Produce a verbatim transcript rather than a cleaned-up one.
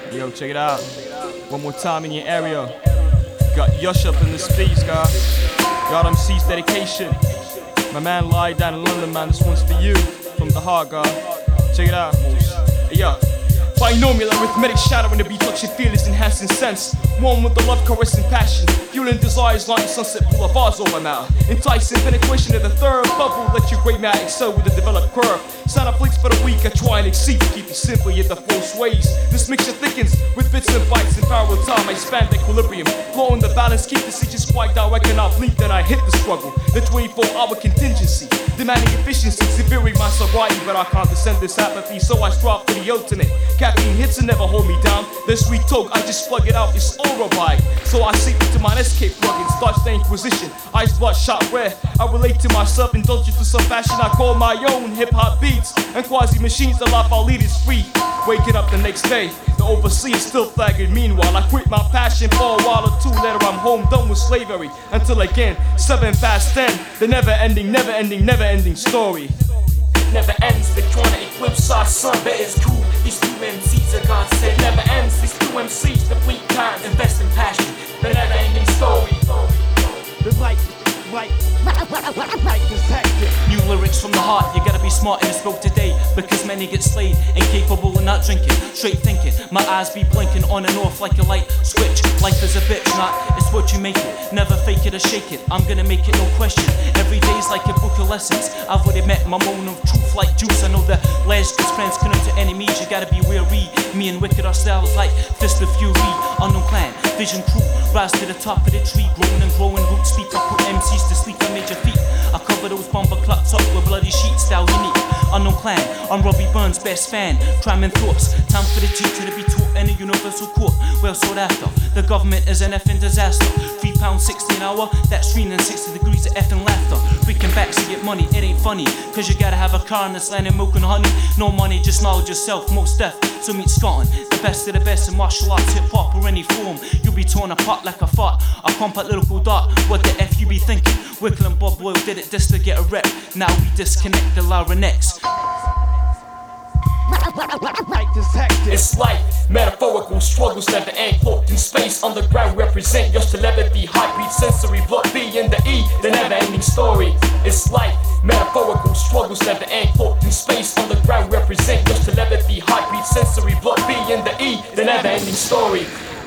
Yo, check it out. One more time in your area. Got Yush up in the speech, guy. God M C's dedication. My man lie down in London, man. This one's for you. From the heart, guy. Check it out. Hey, yo. Binomial arithmetic shadow in the beat, touching feelings, enhancing sense. One with the love, caressing passion, fueling desires, lighting sunset boulevards over now. Enticing penetration of the third bubble, let your great man excel with a developed curve. Sign up fleets for the week, I try and exceed to keep it simple, yet the flow sways. This mixture thickens with bits and bytes in parallel time. I expand equilibrium, flow in the balance, keep the seat just quite direct and I blink, then I hit the struggle. The twenty-four hour contingency, demanding efficiency, severing my sobriety, but I can't descend this apathy, so I strive for the ultimate. Caffeine hits and never hold me down. This sweet talk, I just plug it out, it's all right. So I seek into my escape plugins, dodge the inquisition, eyes bloodshot rare. I relate to myself, indulge into some fashion I call my own hip-hop beats. And quasi-machines, the life I lead is free. Waking up the next day, the overseas still flagging. Meanwhile, I quit my passion for a while or two. Later I'm home, done with slavery. Until again, seven past ten. The never-ending, never-ending, never-ending story. Never ends, they're trying to eclipse our sun, but it's cool. These two M Cs are God said never ends. These two M Cs deplete time, invest in passion. The never ending story. The light, light, light is hectic. New lyrics from the heart, you gotta be smart in this world today. Because many get slayed, incapable of not drinking. Straight thinking, my eyes be blinking on and off like a light switch. Life is a bitch, not, it's what you make it. Never fake it or shake it, I'm gonna make it no question. Every day's like a book of lessons. I've already met my moment of truth like juice. I know the ledge cause friends couldn't to enemies. You gotta be wary, me and wicked ourselves like fist of fury. Unknown clan, vision crew, rise to the top of the tree. Growing and growing roots, deep up with M Cs to sleep on major feet. I cover those bomber clocks up with bloody sheets, style unique. Unknown clan, I'm Robbie Burns' best fan. Cramming thoughts, time for the teacher to be taught in a universal court. Well sought after, the government is an effing disaster. Three pounds sixty an hour, that's three hundred sixty degrees of effing laughter. Freaking back to get money, it ain't funny. Cause you gotta have a car and it's landing milk and honey. No money, just knowledge yourself, most death. So meet Scotland, the best of the best in martial arts, hip hop or any form. You'll be torn apart like a fart, a compact lyrical dart. What the F you be thinking? Wickle and Bob Boyle did it just to get a rep. Now we disconnect the larynx. It's life, metaphorical struggles never end. Cloaked in space, underground represent your telepathy. Heartbeat, sensory, blood B and the E, the never ending story. It's life, metaphorical struggles never end. Cloaked in space, underground represent your telepathy. Heartbeat, sensory, blood B and the E, the never ending story.